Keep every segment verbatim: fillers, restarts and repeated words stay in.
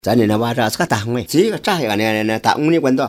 咱呢话这是个大红这个炸个呢呢大红的管道。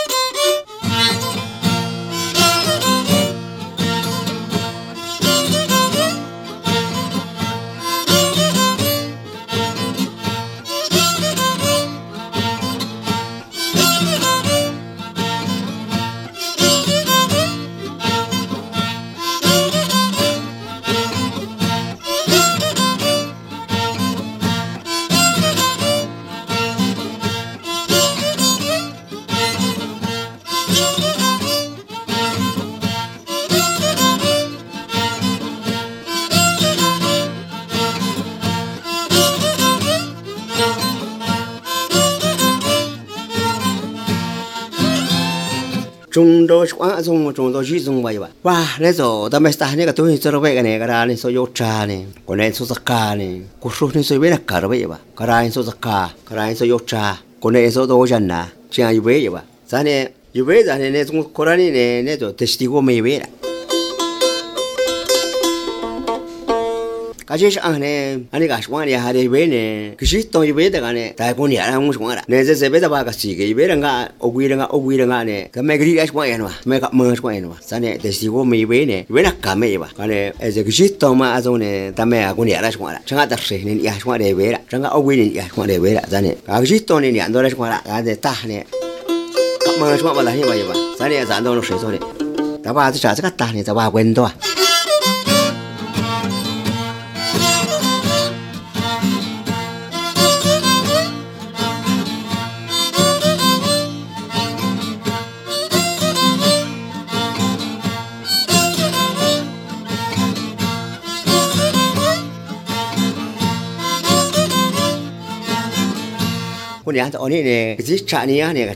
中州广中中州区中吧，吧，哇，那走他们打那个东西做了外个呢，个啦，你说有茶呢，过来说是咖呢，过说你说为了咖了吧，个啦，你说是咖，个啦，你说有茶，过来说都人呐，这样一位吧，咱呢，一位咱呢那种过来呢，那就得是我没位了。而且是安呢，安尼个说呢，还得为呢，可是当一为的个呢，大过年了，我说了，那这这为的话个是个一为人个，我为人个，我为人个呢，咱每个月说一嘛，每个month说一嘛，咱呢，但是我没为呢，为了干没吧，个呢，哎这个是当嘛，这种呢，咱们过年了说了，正个得是呢，也说的为了，正个我为呢也说的为了，咱呢，个是当呢年多了说了，咱呢大呢，个month说嘛，咱是吧是吧，咱呢咱当了谁说的，咱话这啥这个大呢，咱话温度啊。我俩在那里呢，这茶呢呀，那个